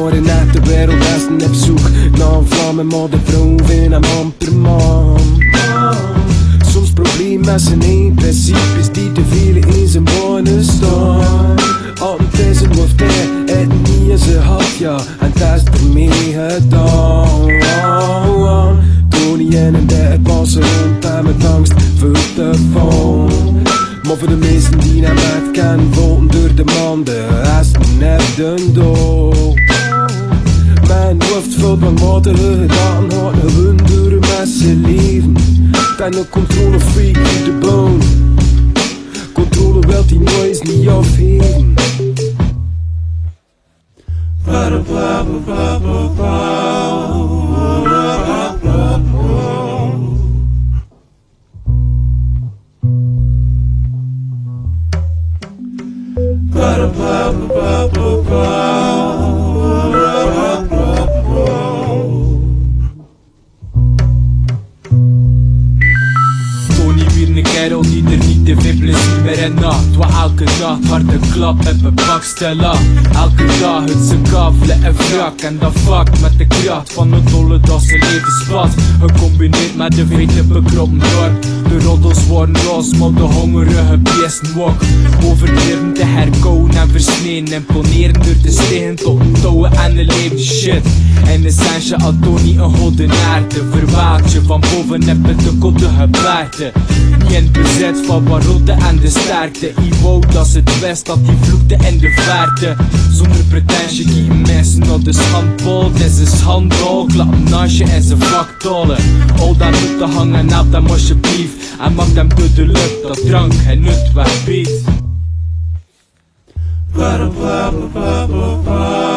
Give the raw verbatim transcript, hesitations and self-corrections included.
voor een echte wereldbesten op zoek naar een vlam en maar de vrouw in een amper man. Soms probleem met zijn één principes die te veel in zijn wonen staan. Altijd is een hoofd hij het niet in zijn had, ja, en dat is ermee gedaan. Tony en een derde passen rond en met angst voor de phone. Maar voor de meesten die naar mij kennen, volgen door de maanden, als het net de dood. Mijn hoofd vult van water, gedachten hard gewoon door met zijn leven. Ben een controle freak in de boon. Controle wil die noise niet afgeven. Kerel die er niet te veel plezier meer in had. Waar elke nacht harde klap en bepakt stella. Elke dag het ze kavelen en wrak. En dat vak met de kracht van een dolle dat zijn levenspad. Gecombineerd met de vete bekroppen dorp. De roddels worden los, maar de hongerige beesten wok. Overdreven te herkouwen en versneden. Imponeren door te stegen tot een touwen en een leven shit. En essential Antoni een goddenaarde. Verwaalt je van boven heb met de kotte gebaarde. Niet in bezet van barotte en de sterkte. Ivo dat is het west dat die vloekte in de verte. Zonder pretentie gie mensen naar de schandbal. Dit is een schandal, klap naast je en zijn vaktalen. Al dat moet te hangen, help hem alsjeblieft. En maak hem door de lucht, dat drank en nut wegbiedt.